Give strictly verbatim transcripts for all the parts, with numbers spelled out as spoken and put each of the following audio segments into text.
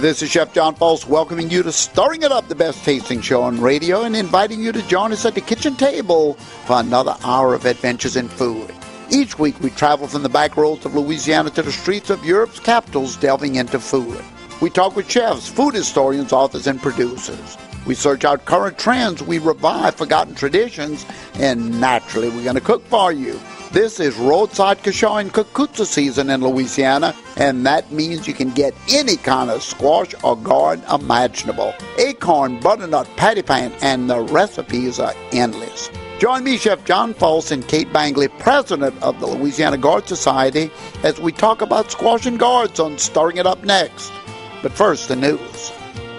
This is Chef John Foss welcoming you to Stirring It Up, the best tasting show on radio, and inviting you to join us at the kitchen table for another hour of adventures in food. Each week we travel from the back roads of Louisiana to the streets of Europe's capitals, delving into food. We talk with chefs, food historians, authors, and producers. We search out current trends, we revive forgotten traditions, and naturally we're going to cook for you. This is roadside kashaw and kukutsu season in Louisiana, and that means you can get any kind of squash or gourd imaginable. Acorn, butternut, patty pan, and the recipes are endless. Join me, Chef John Foss, and Kate Bangley, president of the Louisiana Gourd Society, as we talk about squash and gourds on Stirring It Up next. But first, the news.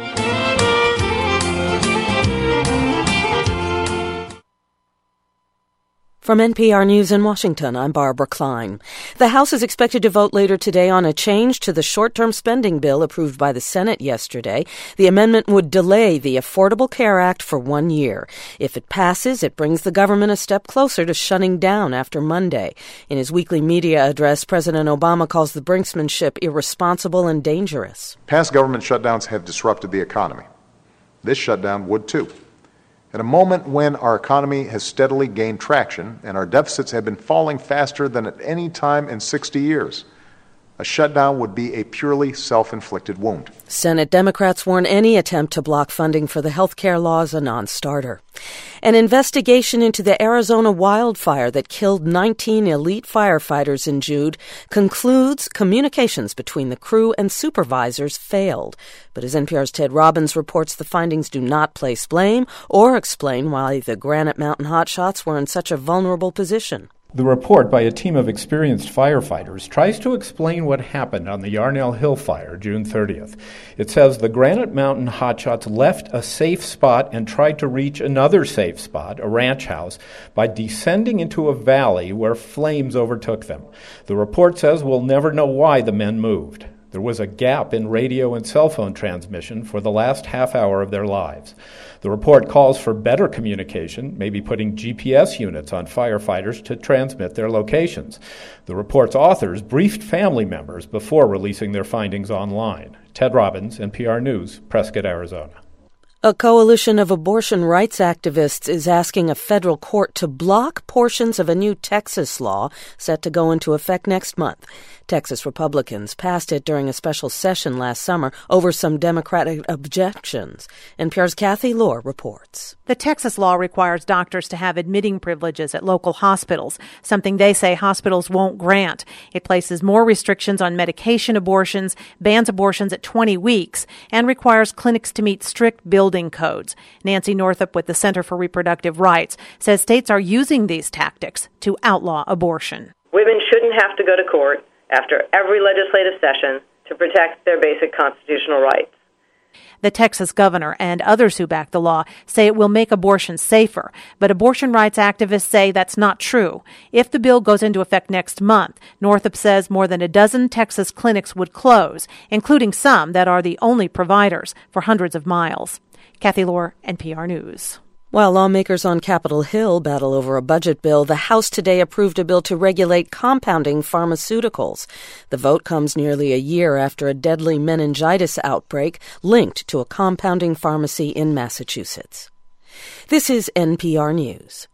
From N P R News in Washington, I'm Barbara Klein. The House is expected to vote later today on a change to the short-term spending bill approved by the Senate yesterday. The amendment would delay the Affordable Care Act for one year. If it passes, it brings the government a step closer to shutting down after Monday. In his weekly media address, President Obama calls the brinksmanship irresponsible and dangerous. Past government shutdowns have disrupted the economy. This shutdown would too. At a moment when our economy has steadily gained traction and our deficits have been falling faster than at any time in sixty years, a shutdown would be a purely self-inflicted wound. Senate Democrats warn any attempt to block funding for the health care law is a non-starter. An investigation into the Arizona wildfire that killed nineteen elite firefighters in Jude concludes communications between the crew and supervisors failed. But as N P R's Ted Robbins reports, the findings do not place blame or explain why the Granite Mountain hotshots were in such a vulnerable position. The report by a team of experienced firefighters tries to explain what happened on the Yarnell Hill fire June thirtieth. It says the Granite Mountain hotshots left a safe spot and tried to reach another safe spot, a ranch house, by descending into a valley where flames overtook them. The report says we'll never know why the men moved. There was a gap in radio and cell phone transmission for the last half hour of their lives. The report calls for better communication, maybe putting G P S units on firefighters to transmit their locations. The report's authors briefed family members before releasing their findings online. Ted Robbins, N P R News, Prescott, Arizona. A coalition of abortion rights activists is asking a federal court to block portions of a new Texas law set to go into effect next month. Texas Republicans passed it during a special session last summer over some Democratic objections. N P R's Kathy Lohr reports. The Texas law requires doctors to have admitting privileges at local hospitals, something they say hospitals won't grant. It places more restrictions on medication abortions, bans abortions at twenty weeks, and requires clinics to meet strict building codes. Nancy Northup with the Center for Reproductive Rights says states are using these tactics to outlaw abortion. Women shouldn't have to go to court after every legislative session to protect their basic constitutional rights. The Texas governor and others who back the law say it will make abortion safer, but abortion rights activists say that's not true. If the bill goes into effect next month, Northup says more than a dozen Texas clinics would close, including some that are the only providers for hundreds of miles. Kathy Lohr, N P R News. While lawmakers on Capitol Hill battle over a budget bill, the House today approved a bill to regulate compounding pharmaceuticals. The vote comes nearly a year after a deadly meningitis outbreak linked to a compounding pharmacy in Massachusetts. This is N P R News.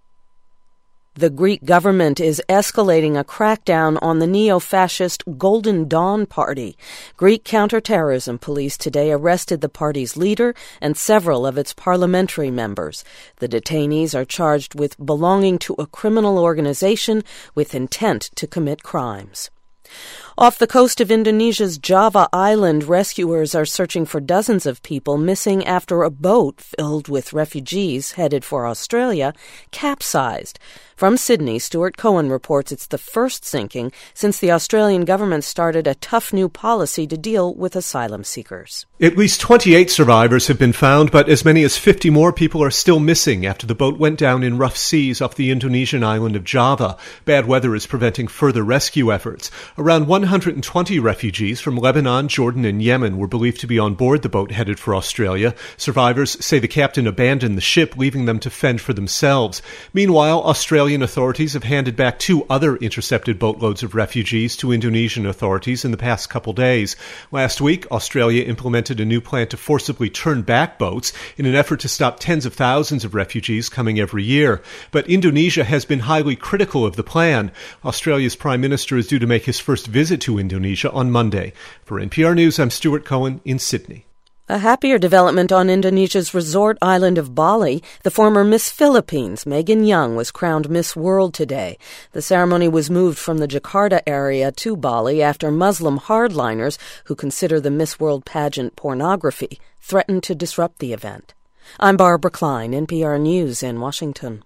The Greek government is escalating a crackdown on the neo-fascist Golden Dawn Party. Greek counterterrorism police today arrested the party's leader and several of its parliamentary members. The detainees are charged with belonging to a criminal organization with intent to commit crimes. Off the coast of Indonesia's Java Island, rescuers are searching for dozens of people missing after a boat filled with refugees headed for Australia capsized. From Sydney, Stuart Cohen reports it's the first sinking since the Australian government started a tough new policy to deal with asylum seekers. At least twenty-eight survivors have been found, but as many as fifty more people are still missing after the boat went down in rough seas off the Indonesian island of Java. Bad weather is preventing further rescue efforts. Around one hundred twenty refugees from Lebanon, Jordan, and Yemen were believed to be on board the boat headed for Australia. Survivors say the captain abandoned the ship, leaving them to fend for themselves. Meanwhile, Australian authorities have handed back two other intercepted boatloads of refugees to Indonesian authorities in the past couple days. Last week, Australia implemented a new plan to forcibly turn back boats in an effort to stop tens of thousands of refugees coming every year. But Indonesia has been highly critical of the plan. Australia's Prime Minister is due to make his first visit to Indonesia on Monday. For N P R News, I'm Stuart Cohen in Sydney. A happier development on Indonesia's resort island of Bali. The former Miss Philippines, Megan Young, was crowned Miss World today. The ceremony was moved from the Jakarta area to Bali after Muslim hardliners, who consider the Miss World pageant pornography, threatened to disrupt the event. I'm Barbara Klein, N P R News in Washington.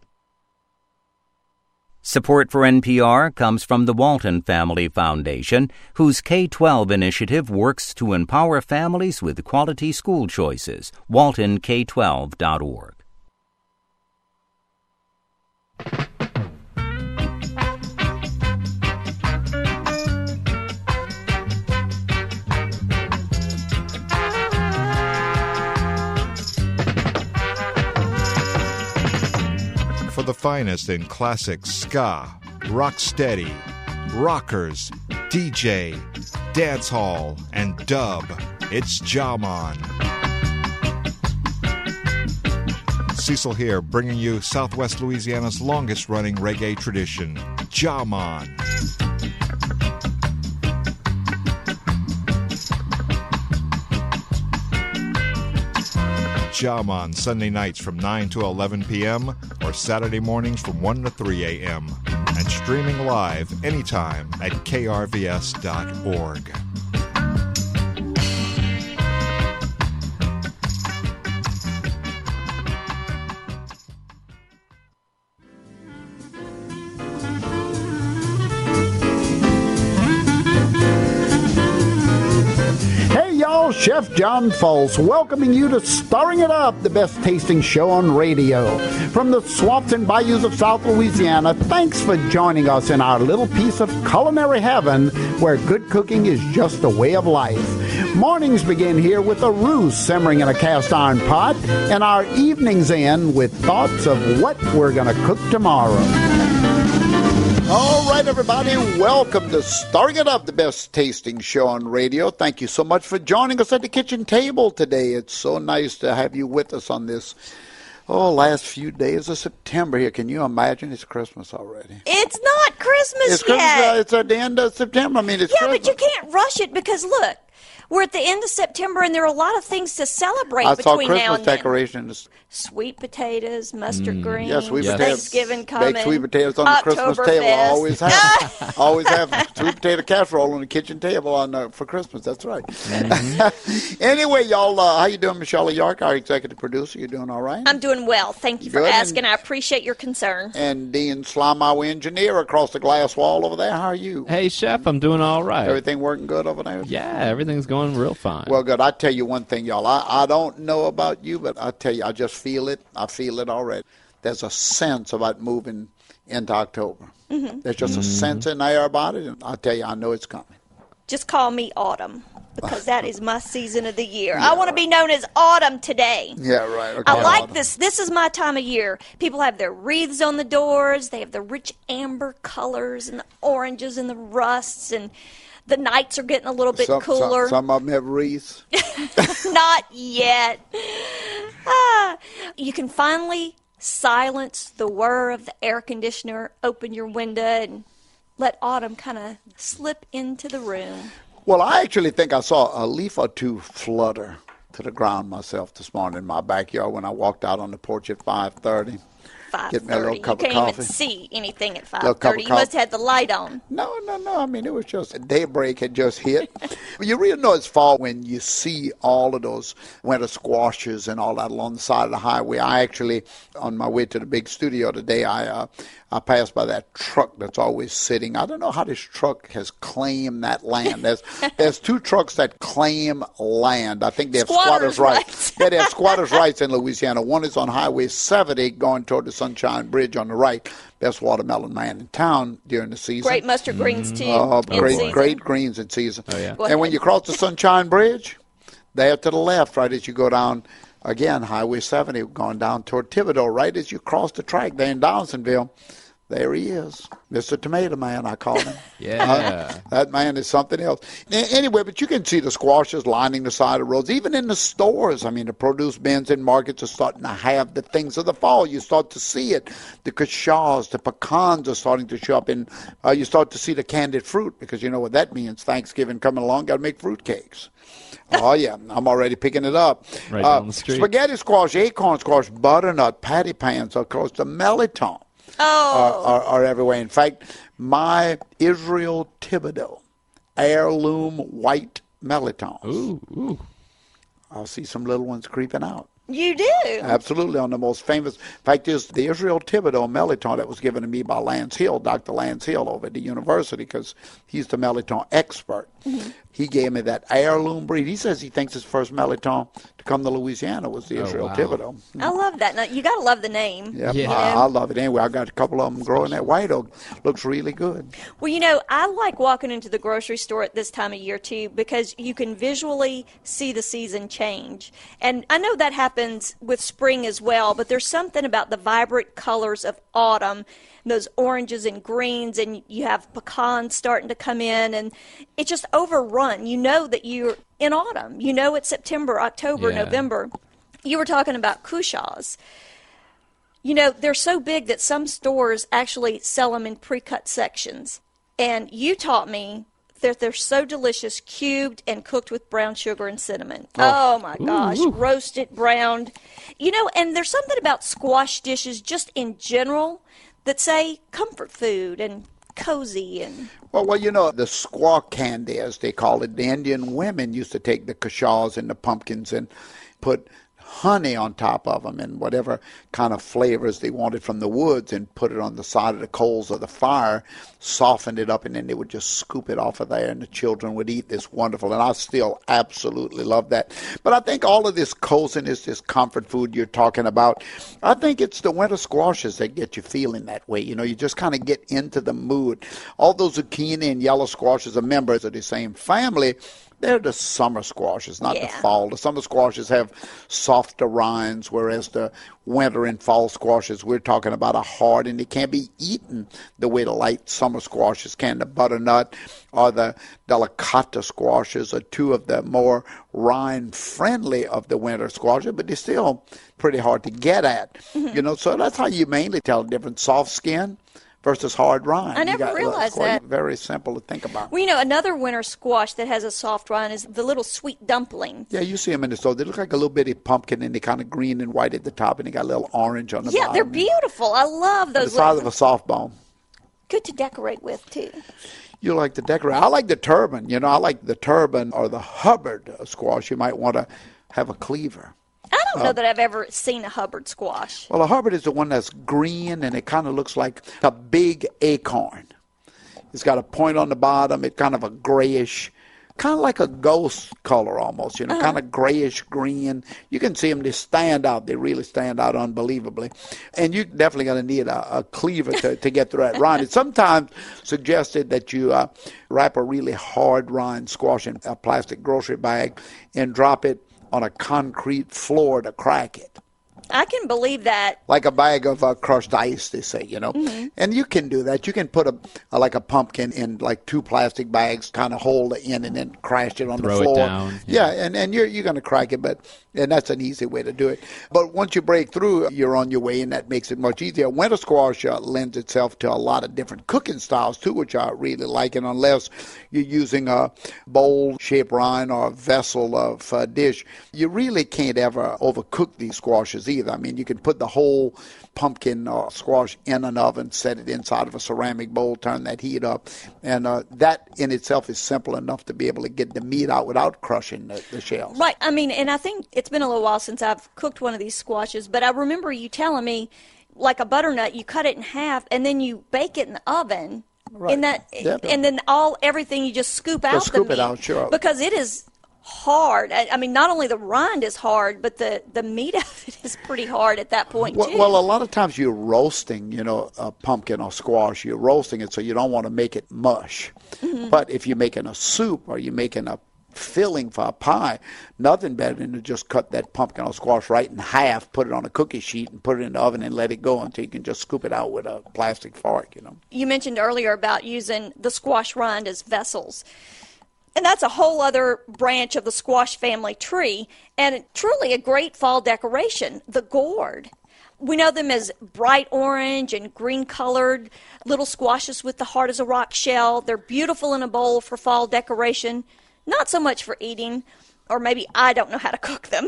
Support for N P R comes from the Walton Family Foundation, whose K twelve initiative works to empower families with quality school choices. walton k twelve dot org. For the finest in classic ska, rocksteady, rockers, D J, dancehall, and dub, it's Jaman. Cecil here, bringing you Southwest Louisiana's longest-running reggae tradition, Jaman. Jaman, Sunday nights from nine to eleven p.m. or Saturday mornings from one to three a.m. and streaming live anytime at k r v s dot org. Chef John Folse welcoming you to Stirring It Up, the best tasting show on radio. From the swamps and bayous of South Louisiana, thanks for joining us in our little piece of culinary heaven where good cooking is just a way of life. Mornings begin here with a roux simmering in a cast iron pot, and our evenings end with thoughts of what we're going to cook tomorrow. All right, everybody, welcome to Stirring It Up, the best tasting show on radio. Thank you so much for joining us at the kitchen table today. It's so nice to have you with us on this, oh, last few days of September here. Can you imagine? It's Christmas already. It's not Christmas it's yet. Christmas, uh, it's at the end of September. I mean, it's Yeah, Christmas. but you can't rush it because, look, we're at the end of September, and there are a lot of things to celebrate I between saw now Christmas and then. decorations. Sweet potatoes, mustard Mm. greens, Yeah, sweet potatoes. Thanksgiving coming, Baked sweet potatoes on the Christmas table. I always have. always have sweet potato casserole on the kitchen table on uh, for Christmas. That's right. Mm-hmm. Anyway, y'all, uh, how you doing, Michelle York, our executive producer? You doing all right? I'm doing well. Thank you for Good. asking. I appreciate your concern. And Dean Slime, our engineer, across the glass wall over there. How are you? Hey, Chef, I'm doing all right. Everything working good over there? Yeah, everything's going real fine. Well, good. I tell you one thing, y'all. I, I don't know about you, but I tell you, I just feel it. I feel it already. There's a sense about moving into October. Mm-hmm. There's just Mm-hmm. a sense in the air about it, and I tell you, I know it's coming. Just call me Autumn, because that is my season of the year. Yeah, I want to be known as Autumn today. Yeah, right. Okay. I like Autumn. this. This is my time of year. People have their wreaths on the doors. They have the rich amber colors and the oranges and the rusts, and the nights are getting a little bit some, cooler. Some, some of them have wreaths. Not yet. Ah, you can finally silence the whir of the air conditioner, open your window, and let autumn kind of slip into the room. Well, I actually think I saw a leaf or two flutter to the ground myself this morning in my backyard when I walked out on the porch at five thirty. five me a little thirty. cup You of can't coffee. even see anything at Little five cup thirty. of You must coffee. have the light on. No, no, no. I mean, it was just daybreak had just hit. You really know it's fall when you see all of those winter squashes and all that along the side of the highway. I actually, on my way to the big studio today, I uh, I passed by that truck that's always sitting. I don't know how this truck has claimed that land. There's there's two trucks that claim land. I think they have Squatters' squatters' rights. rights. Yeah, they have squatters' rights in Louisiana. One is on Highway seventy going toward the Sunshine Bridge on the right. Best watermelon man in town during the season. Great mustard greens, too. Oh, great, season. great greens in season. Oh, yeah. And when you cross the Sunshine Bridge, there to the left, right as you go down, again, Highway seventy, going down toward Thibodaux, right as you cross the track there in Donaldsonville, there he is, Mister Tomato Man, I call him. Yeah. Uh, that man is something else. Anyway, but you can see the squashes lining the side of roads, even in the stores. I mean, the produce bins and markets are starting to have the things of the fall. You start to see it. The kashaws, the pecans are starting to show up, and uh, you start to see the candied fruit, because you know what that means. Thanksgiving coming along, got to make fruit cakes. Oh, yeah, I'm already picking it up. Right uh, down the street. Spaghetti squash, acorn squash, butternut, patty pans, of course, the melon Oh. Are, are, are everywhere. In fact, my Israel Thibodeau heirloom white melon. Ooh, ooh. I'll see some little ones creeping out. You do? Absolutely, on the most famous. In fact, is the Israel Thibodeau melon that was given to me by Lance Hill, Doctor Lance Hill over at the university, because he's the melon expert. Mm-hmm. He gave me that heirloom breed. He says he thinks his first melon to come to Louisiana was the Oh, Israel wow. Thibodeau. I love that. Now, you got to love the name. Yep, Yeah. I, I love it. Anyway, I got a couple of them growing at White Oak. Looks really good. Well, you know, I like walking into the grocery store at this time of year, too, because you can visually see the season change. And I know that happens with spring as well, but there's something about the vibrant colors of autumn, those oranges and greens, and you have pecans starting to come in, and it's just overrun. You know that you're in autumn. You know it's September, October, Yeah. November. You were talking about kushaws. You know, they're so big that some stores actually sell them in pre-cut sections. And you taught me that they're so delicious, cubed and cooked with brown sugar and cinnamon. Oh, oh my gosh, ooh, ooh. Roasted, browned. You know, and there's something about squash dishes just in general that say comfort food and cozy and... Well, well, you know, the squaw candy, as they call it, the Indian women used to take the kashaws and the pumpkins and put honey on top of them and whatever kind of flavors they wanted from the woods and put it on the side of the coals of the fire, softened it up, and then they would just scoop it off of there, and the children would eat this wonderful. And I still absolutely love that. But I think all of this coziness, this comfort food you're talking about, I think it's the winter squashes that get you feeling that way. You know, you just kind of get into the mood. All those zucchini and yellow squashes are members of the same family. They're the summer squashes, not yeah. the fall. The summer squashes have softer rinds, whereas the winter and fall squashes, we're talking about, are hard, and they can't be eaten the way the light summer squashes can. The butternut or the delicata squashes are two of the more rind-friendly of the winter squashes, but they're still pretty hard to get at. Mm-hmm. You know, so that's how you mainly tell the difference. Soft skin versus hard rind. I never realized that. Very simple to think about. Well, you know, another winter squash that has a soft rind is the little sweet dumpling. Yeah, you see them in the store. They look like a little bitty pumpkin, and they're kind of green and white at the top, and they got a little orange on the yeah, bottom. Yeah, they're beautiful. I love those. The size of a softball. Good to decorate with, too. You like to decorate. I like the turban. You know, I like the turban or the Hubbard squash. You might want to have a cleaver. I don't know uh, that I've ever seen a Hubbard squash. Well, a Hubbard is the one that's green, and it kind of looks like a big acorn. It's got a point on the bottom. It's kind of a grayish, kind of like a ghost color almost, you know, uh-huh. kind of grayish green. You can see them. They stand out. They really stand out unbelievably. And you're definitely going to need a, a cleaver to, to get through that rind. It's sometimes suggested that you uh, wrap a really hard rind squash in a plastic grocery bag and drop it on a concrete floor to crack it. I can believe that. Like a bag of uh, crushed ice, they say, you know. Mm-hmm. And you can do that. You can put a, a like a pumpkin in like two plastic bags, kind of hold it in and then crash it on Throw the floor. It down. Yeah, yeah and, and you're you're going to crack it, but and that's an easy way to do it. But once you break through, you're on your way, and that makes it much easier. Winter squash uh, lends itself to a lot of different cooking styles, too, which I really like. And unless you're using a bowl-shaped rind or a vessel of uh, dish, you really can't ever overcook these squashes either. I mean, you can put the whole pumpkin or squash in an oven, set it inside of a ceramic bowl, turn that heat up, and uh, that in itself is simple enough to be able to get the meat out without crushing the, the shells. Right. I mean, and I think it's been a little while since I've cooked one of these squashes, but I remember you telling me, like a butternut, you cut it in half and then you bake it in the oven. Right. In that, yep. and then all everything you just scoop out just scoop the it meat out, sure. because it is hard. I, I mean, not only the rind is hard, but the, the meat of it is pretty hard at that point, well, too. Well, a lot of times you're roasting, you know, a pumpkin or squash. You're roasting it, so you don't want to make it mush. Mm-hmm. But if you're making a soup or you're making a filling for a pie, nothing better than to just cut that pumpkin or squash right in half, put it on a cookie sheet, and put it in the oven and let it go until you can just scoop it out with a plastic fork, you know. You mentioned earlier about using the squash rind as vessels. And that's a whole other branch of the squash family tree, and truly a great fall decoration, the gourd. We know them as bright orange and green-colored little squashes with the heart as a rock shell. They're beautiful in a bowl for fall decoration, not so much for eating, or maybe I don't know how to cook them.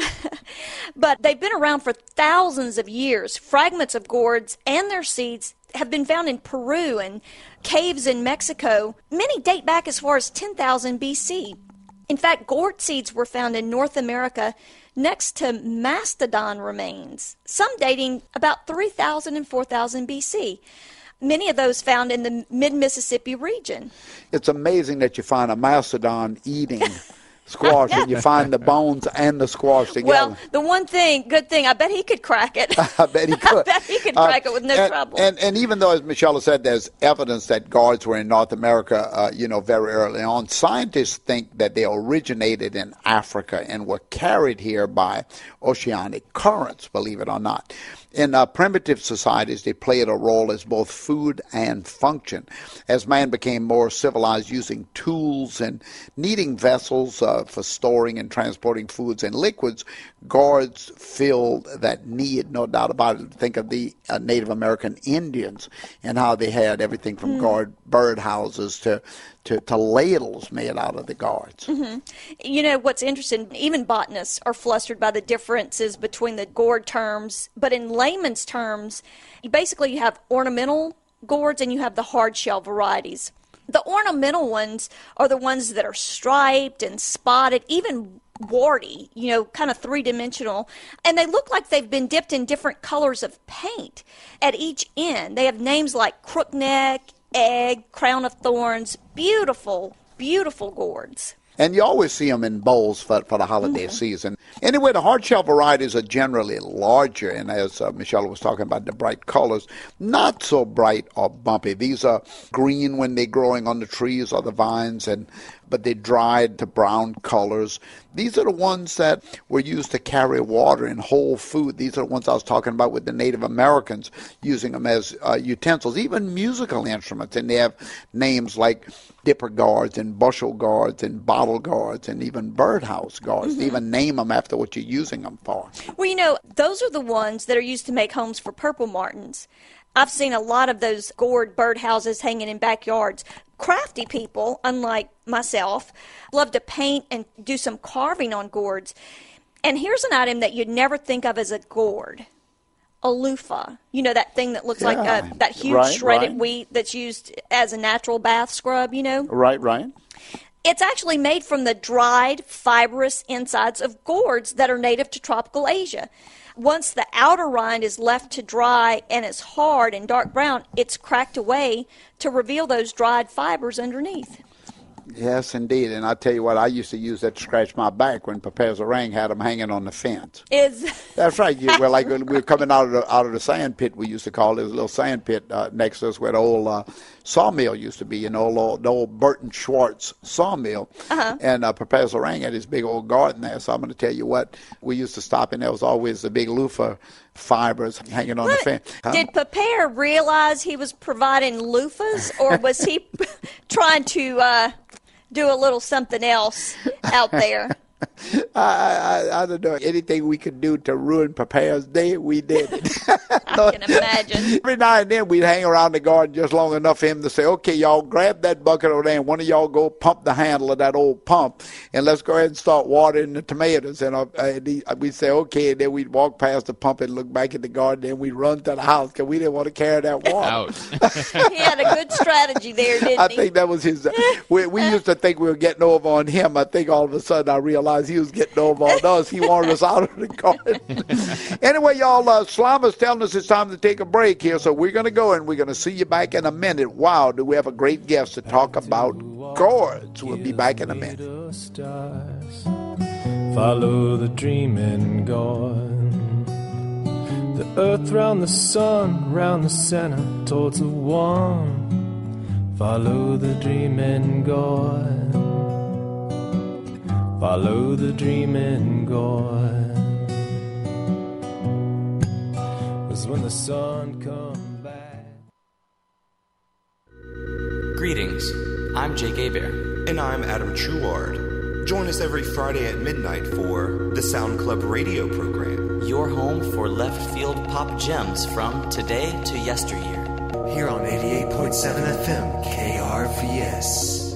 But they've been around for thousands of years. Fragments of gourds and their seeds have been found in Peru and caves in Mexico. Many date back as far as ten thousand B C. In fact, gourd seeds were found in North America next to mastodon remains, some dating about three thousand and four thousand B C. Many of those found in the mid-Mississippi region. It's amazing that you find a mastodon eating squash and you find the bones and the squash together. Well, the one thing, good thing, I bet he could crack it. I bet he could. I bet he could crack uh, it with no and, trouble. And, and even though, as Michelle said, there's evidence that gourds were in North America, uh, you know, very early on, scientists think that they originated in Africa and were carried here by oceanic currents, believe it or not. In uh, primitive societies, they played a role as both food and function. As man became more civilized, using tools and needing vessels uh, for storing and transporting foods and liquids, gourds filled that need, no doubt about it. Think of the uh, Native American Indians and how they had everything from mm. gourd bird houses to To, to ladles made out of the gourds. Mm-hmm. You know, what's interesting, even botanists are flustered by the differences between the gourd terms, but in layman's terms, you basically you have ornamental gourds and you have the hard shell varieties. The ornamental ones are the ones that are striped and spotted, even warty, you know, kind of three-dimensional, and they look like they've been dipped in different colors of paint at each end. They have names like crookneck, egg, crown of thorns, beautiful, beautiful gourds. And you always see them in bowls for, for the holiday mm-hmm. season. Anyway, the hard shell varieties are generally larger, and as uh, Michelle was talking about, the bright colors, not so bright or bumpy. These are green when they're growing on the trees or the vines, and but they dried to brown colors. These are the ones that were used to carry water and hold food. These are the ones I was talking about with the Native Americans, using them as uh, utensils, even musical instruments. And they have names like dipper gourds and bushel gourds and bottle gourds and even birdhouse gourds. Mm-hmm. They even name them after what you're using them for. Well, you know, those are the ones that are used to make homes for purple martins. I've seen a lot of those gourd birdhouses hanging in backyards. Crafty people, unlike myself, love to paint and do some carving on gourds. And here's an item that you'd never think of as a gourd. A loofah. You know, that thing that looks yeah. like a, that huge right, shredded right. wheat that's used as a natural bath scrub, you know? Right, right. It's actually made from the dried, fibrous insides of gourds that are native to tropical Asia. Once the outer rind is left to dry and it's hard and dark brown, it's cracked away to reveal those dried fibers underneath. Yes, indeed. And I tell you what, I used to use that to scratch my back when Pepper's Orang had them hanging on the fence. Is That's right. You, well, like when we were coming out of the, out of the sand pit, we used to call it. There was a little sand pit uh, next to us where the old uh, sawmill used to be, you know, old, the old Burton Schwartz sawmill. Uh-huh. And uh, Pepper's Orang had his big old garden there. So I'm going to tell you what, we used to stop, and there was always the big loofah fibers hanging on what? the fence. Huh? Did Pepper realize he was providing loofahs, or was he trying to uh, do a little something else out there? I, I I don't know. Anything we could do to ruin Pepper's day, we did it. I can imagine. Every now and then we'd hang around the garden just long enough for him to say, okay, y'all, grab that bucket over there, and one of y'all go pump the handle of that old pump, and let's go ahead and start watering the tomatoes. And, uh, and he, we'd say, okay, and then we'd walk past the pump and look back at the garden, and we'd run to the house because we didn't want to carry that water. He had a good strategy there, didn't I he? I think that was his. Uh, we, we used to think we were getting over on him. I think all of a sudden I realized he was getting over on us. He wanted us out of the garden. Anyway, y'all, uh, Slama's telling us it's time to take a break here, so we're going to go, and we're going to see you back in a minute. Wow, do we have a great guest to talk about gourds. We'll be back in a minute. Follow the dreaming God. The earth round the sun, round the center, towards the one. Follow the dreaming God. Follow the dreaming God. 'Cause when the sun comes back. Greetings. I'm Jake Hebert. And I'm Adam Truard. Join us every Friday at midnight for the Sound Club radio program. Your home for left field pop gems from today to yesteryear. Here on eighty-eight point seven F M K R V S.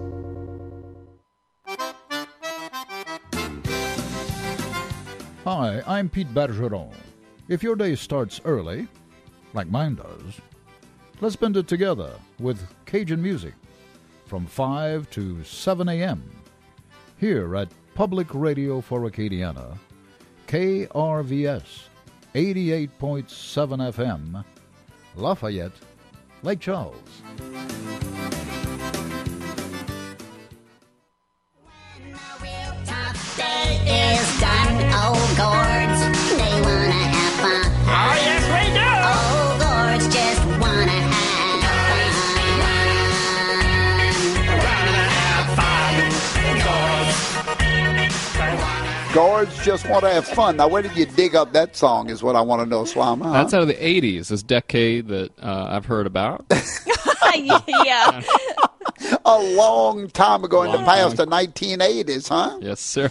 Hi, I'm Pete Bergeron. If your day starts early, like mine does, let's spend it together with Cajun music from five to seven a.m. here at Public Radio for Acadiana, K R V S, eighty-eight point seven F M, Lafayette, Lake Charles. Is done, old gourds, they wanna have fun. Oh, yes, we do. Old gourds just wanna have fun. Gourds just want to have fun. Now, where did you dig up that song is what I want to know, Slama. Huh? That's out of the eighties, this decade that uh, I've heard about. Yeah. A long time ago, long in the past, time. the nineteen eighties, huh? Yes, sir.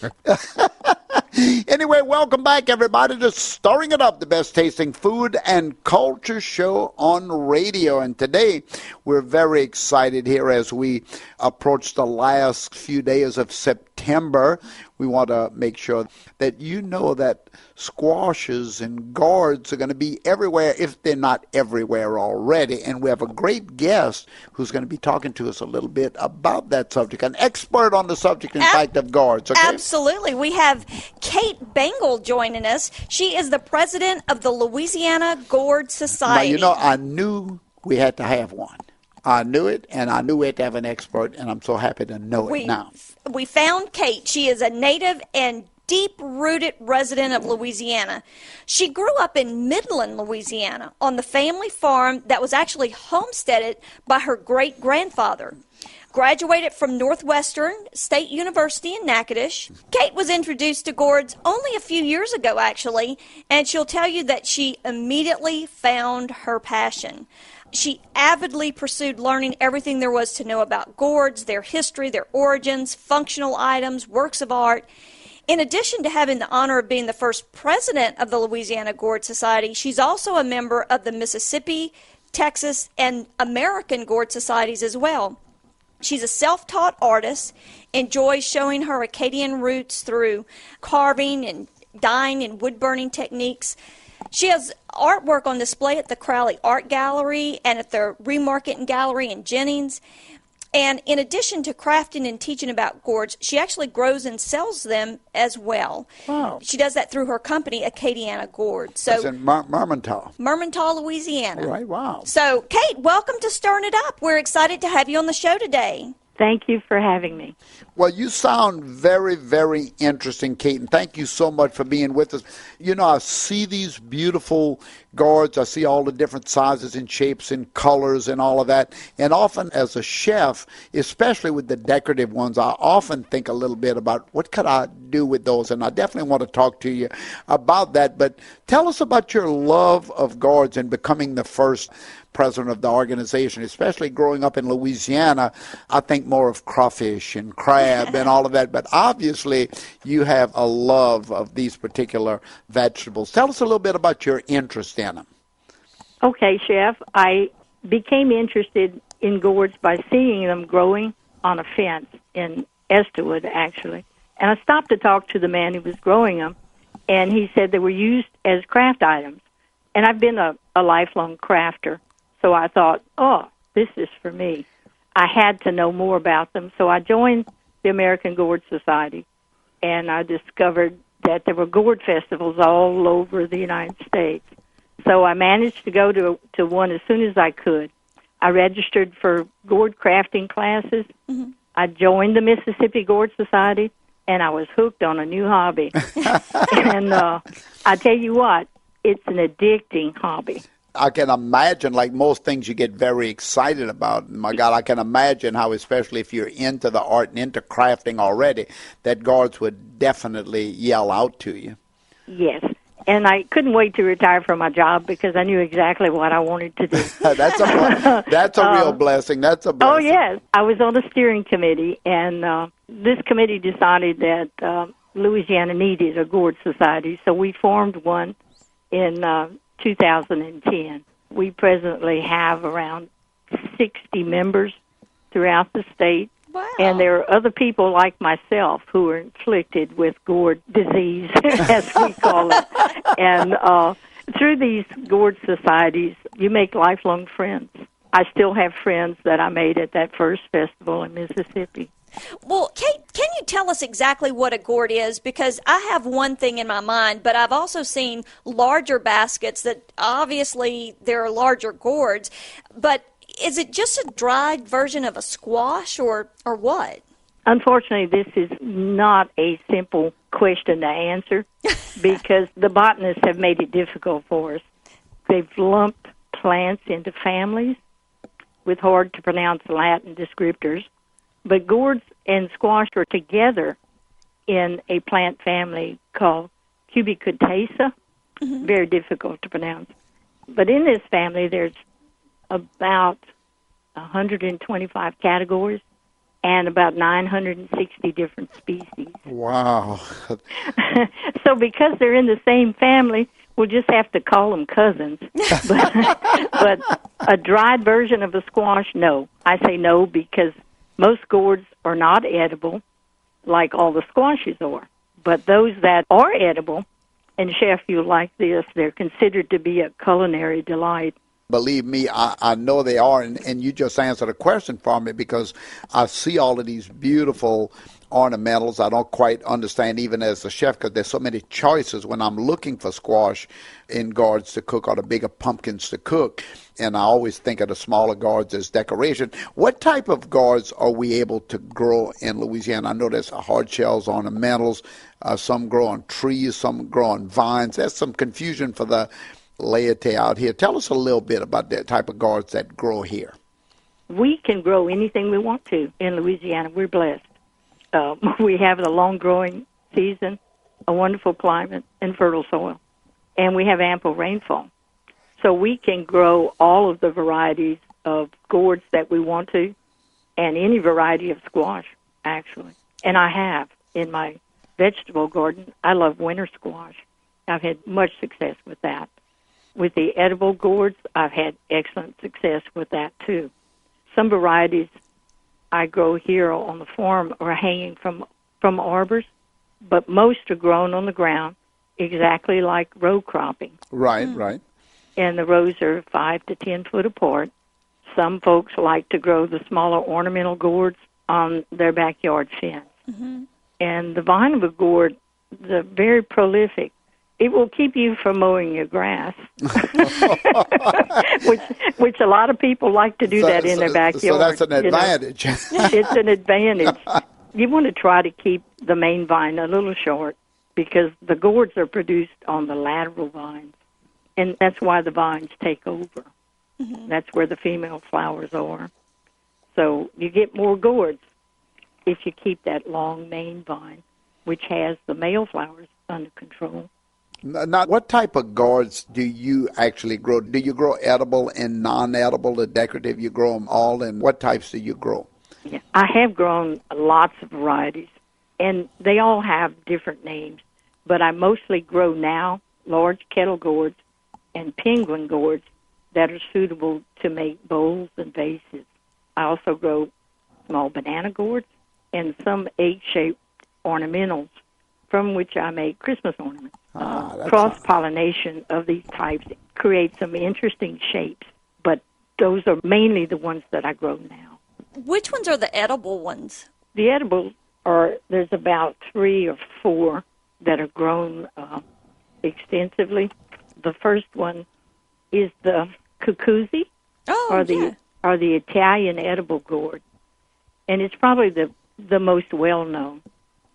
Anyway, welcome back, everybody, to Stirring It Up, the best tasting food and culture show on radio. And today, we're very excited here as we approach the last few days of September. We want to make sure that you know that squashes and gourds are going to be everywhere if they're not everywhere already. And we have a great guest who's going to be talking to us a little bit about that subject, an expert on the subject, in Ab- fact, of gourds. Okay? Absolutely. We have Kate Bengal joining us. She is the president of the Louisiana Gourd Society. Now, you know, I knew we had to have one. I knew it, and I knew we had to have an expert, and I'm so happy to know we, it now. We found Kate. She is a native and deep-rooted resident of Louisiana. She grew up in Midland, Louisiana, on the family farm that was actually homesteaded by her great-grandfather. Graduated from Northwestern State University in Natchitoches. Kate was introduced to gourds only a few years ago, actually, and she'll tell you that she immediately found her passion. She avidly pursued learning everything there was to know about gourds, their history, their origins, functional items, works of art. In addition to having the honor of being the first president of the Louisiana Gourd Society, she's also a member of the Mississippi, Texas, and American Gourd Societies as well. She's a self-taught artist, enjoys showing her Acadian roots through carving and dyeing and wood-burning techniques. She has artwork on display at the Crowley Art Gallery and at the Remarketing Gallery in Jennings. And in addition to crafting and teaching about gourds, she actually grows and sells them as well. Wow. She does that through her company, Acadiana Gourd. So That's in Mer- Mermentau. Mermentau, Louisiana. All right, wow. So, Kate, welcome to Stirring It Up. We're excited to have you on the show today. Thank you for having me. Well, you sound very, very interesting, Kate, and thank you so much for being with us. You know, I see these beautiful gourds. I see all the different sizes and shapes and colors and all of that. And often as a chef, especially with the decorative ones, I often think a little bit about what could I do with those. And I definitely want to talk to you about that. But tell us about your love of gourds and becoming the first president of the organization, especially growing up in Louisiana. I think more of crawfish and crab and all of that, but obviously you have a love of these particular vegetables. Tell us a little bit about your interest in them. Okay, Chef. I became interested in gourds by seeing them growing on a fence in Esterwood, actually. And I stopped to talk to the man who was growing them, and he said they were used as craft items. And I've been a, a lifelong crafter. So I thought, oh, this is for me. I had to know more about them. So I joined the American Gourd Society, and I discovered that there were gourd festivals all over the United States. So I managed to go to to one as soon as I could. I registered for gourd crafting classes. Mm-hmm. I joined the Mississippi Gourd Society, and I was hooked on a new hobby. and uh, I tell you what, it's an addicting hobby. I can imagine, like most things you get very excited about. My God, I can imagine how, especially if you're into the art and into crafting already, that guards would definitely yell out to you. Yes. And I couldn't wait to retire from my job because I knew exactly what I wanted to do. that's a that's a real uh, blessing. That's a blessing. Oh, yes. I was on the steering committee, and uh, this committee decided that uh, Louisiana needed a gourd society, so we formed one in uh, two thousand ten. We presently have around sixty members throughout the state. Wow. And there are other people like myself who are inflicted with gourd disease, as we call it. And uh, through these gourd societies, you make lifelong friends. I still have friends that I made at that first festival in Mississippi. Well, Kate, can you tell us exactly what a gourd is? Because I have one thing in my mind, but I've also seen larger baskets that obviously there are larger gourds. But is it just a dried version of a squash or, or what? Unfortunately, this is not a simple question to answer because the botanists have made it difficult for us. They've lumped plants into families with hard-to-pronounce Latin descriptors. But gourds and squash are together in a plant family called Cubicutaceae, mm-hmm. very difficult to pronounce. But in this family, there's about one hundred twenty-five categories and about nine hundred sixty different species. Wow. So because they're in the same family, we'll just have to call them cousins. but, but a dried version of a squash, no. I say no because most gourds are not edible like all the squashes are. But those that are edible, and Chef, you'll like this, they're considered to be a culinary delight. Believe me, I, I know they are, and, and you just answered a question for me because I see all of these beautiful ornamentals. I don't quite understand even as a chef because there's so many choices when I'm looking for squash in gourds to cook or the bigger pumpkins to cook, and I always think of the smaller gourds as decoration. What type of gourds are we able to grow in Louisiana? I know there's hard shells, ornamentals, uh, some grow on trees, some grow on vines. There's some confusion for the laity out here. Tell us a little bit about that type of gourds that grow here. We can grow anything we want to in Louisiana. We're blessed. Uh, we have a long-growing season, a wonderful climate, and fertile soil. And we have ample rainfall. So we can grow all of the varieties of gourds that we want to, and any variety of squash, actually. And I have in my vegetable garden. I love winter squash. I've had much success with that. With the edible gourds, I've had excellent success with that, too. Some varieties I grow here on the farm are hanging from, from arbors, but most are grown on the ground, exactly like row cropping. Right, mm. right. And the rows are five to ten foot apart. Some folks like to grow the smaller ornamental gourds on their backyard fence. Mm-hmm. And the vine of a gourd, they're very prolific. It will keep you from mowing your grass, which which a lot of people like to do so, that in so, their backyard. So that's an advantage. You know? It's an advantage. You want to try to keep the main vine a little short because the gourds are produced on the lateral vines, and that's why the vines take over. Mm-hmm. That's where the female flowers are. So you get more gourds if you keep that long main vine, which has the male flowers under control. Now, what type of gourds do you actually grow? Do you grow edible and non-edible, the decorative? You grow them all, and what types do you grow? Yeah, I have grown lots of varieties, and they all have different names, but I mostly grow now large kettle gourds and penguin gourds that are suitable to make bowls and vases. I also grow small banana gourds and some egg-shaped ornamentals from which I make Christmas ornaments. Ah, uh, cross-pollination of these types creates some interesting shapes, but those are mainly the ones that I grow now. Which ones are the edible ones? The edible are, there's about three or four that are grown uh, extensively. The first one is the cucuzzi, oh, or the yeah. or the Italian edible gourd, and it's probably the the most well known.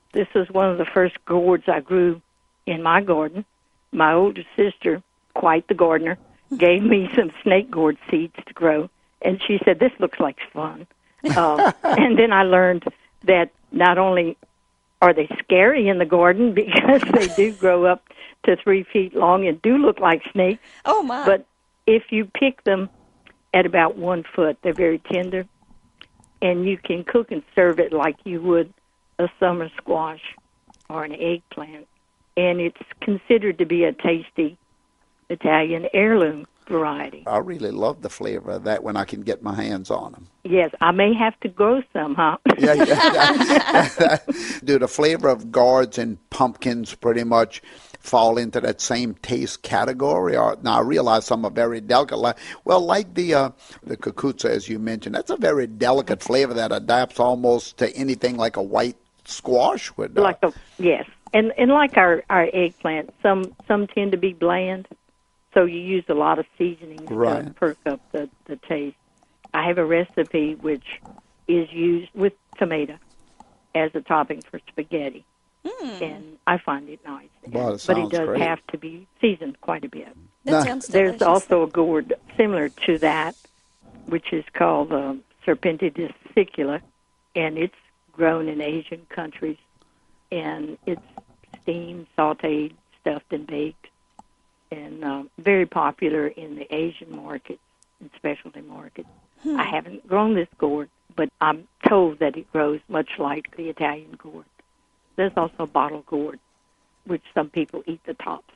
This was one of the first gourds I grew in my garden. My older sister, quite the gardener, gave me some snake gourd seeds to grow, and she said, this looks like fun. Um, and then I learned that not only are they scary in the garden because they do grow up to three feet long and do look like snakes. Oh, my. But if you pick them at about one foot, they're very tender, and you can cook and serve it like you would a summer squash or an eggplant. And it's considered to be a tasty Italian heirloom variety. I really love the flavor of that when I can get my hands on them. Yes, I may have to grow some, huh? yeah, yeah, yeah. Do the flavor of gourds and pumpkins pretty much fall into that same taste category? Or, now, I realize some are very delicate. Like, well, like the uh, the kukutsa, as you mentioned, that's a very delicate flavor that adapts almost to anything like a white squash would. Uh, like a, yes, and and like our, our eggplant, some some tend to be bland, so you use a lot of seasoning right. to perk up the, the taste. I have a recipe which is used with tomato as a topping for spaghetti. Mm. And I find it nice. Well, it but it does great. have to be seasoned quite a bit. That Nah. sounds There's delicious. also a gourd similar to that, which is called uh, Serpentia discicula, and it's grown in Asian countries, and it's steamed, sautéed, stuffed, and baked, and uh, very popular in the Asian markets and specialty markets. Hmm. I haven't grown this gourd, but I'm told that it grows much like the Italian gourd. There's also bottle gourd, which some people eat the tops.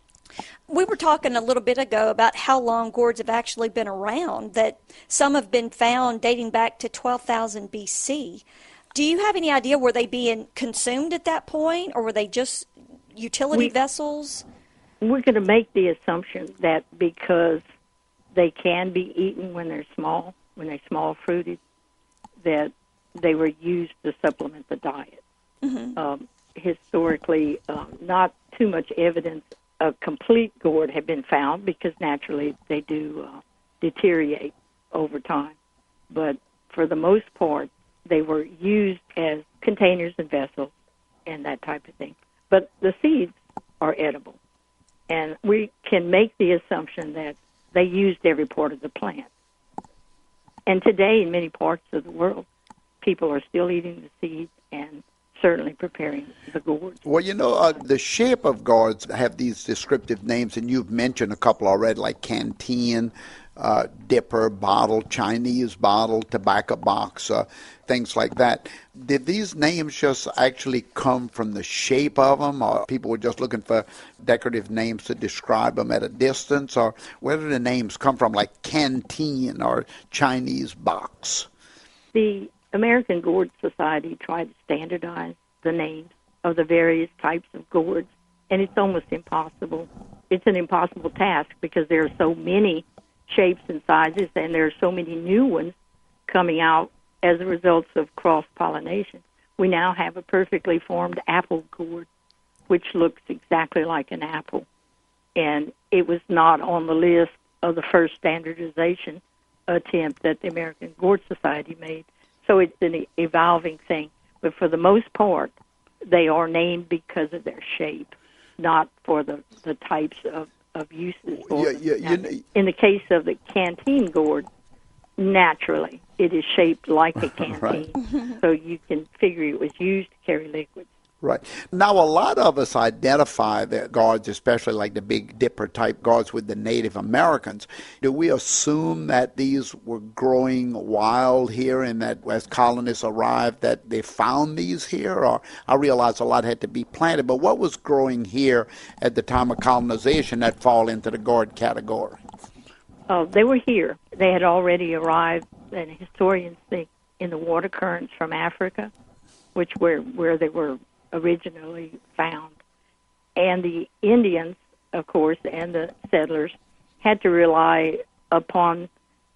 We were talking a little bit ago about how long gourds have actually been around, that some have been found dating back to twelve thousand B C. Do you have any idea, were they being consumed at that point, or were they just utility we, vessels? We're going to make the assumption that because they can be eaten when they're small, when they're small fruited, that they were used to supplement the diet. Mm-hmm. Um, historically, um, not too much evidence of complete gourd have been found because naturally they do uh, deteriorate over time. But for the most part, they were used as containers and vessels and that type of thing. But the seeds are edible. And we can make the assumption that they used every part of the plant. And today, in many parts of the world, people are still eating the seeds and certainly preparing the gourds. Well, you know, uh, the shape of gourds have these descriptive names, and you've mentioned a couple already, like canteen, uh, dipper, bottle, Chinese bottle, tobacco box, uh, things like that. Did these names just actually come from the shape of them, or people were just looking for decorative names to describe them at a distance, or where did the names come from, like canteen or Chinese box? The American Gourd Society tried to standardize the names of the various types of gourds, and it's almost impossible. It's an impossible task because there are so many shapes and sizes, and there are so many new ones coming out as a result of cross-pollination. We now have a perfectly formed apple gourd, which looks exactly like an apple, and it was not on the list of the first standardization attempt that the American Gourd Society made. So it's an evolving thing. But for the most part, they are named because of their shape, not for the, the types of, of uses. For yeah, yeah, now, you, in the case of the canteen gourd, naturally, it is shaped like a canteen. Right. So you can figure it was used to carry liquids. Right. Now, a lot of us identify the gourds, especially like the Big Dipper type gourds, with the Native Americans. Do we assume that these were growing wild here and that as colonists arrived that they found these here? Or I realize a lot had to be planted, but what was growing here at the time of colonization that fall into the gourd category? Uh, they were here. They had already arrived, and historians think, in the water currents from Africa, which were where they were originally found. And the Indians, of course, and the settlers had to rely upon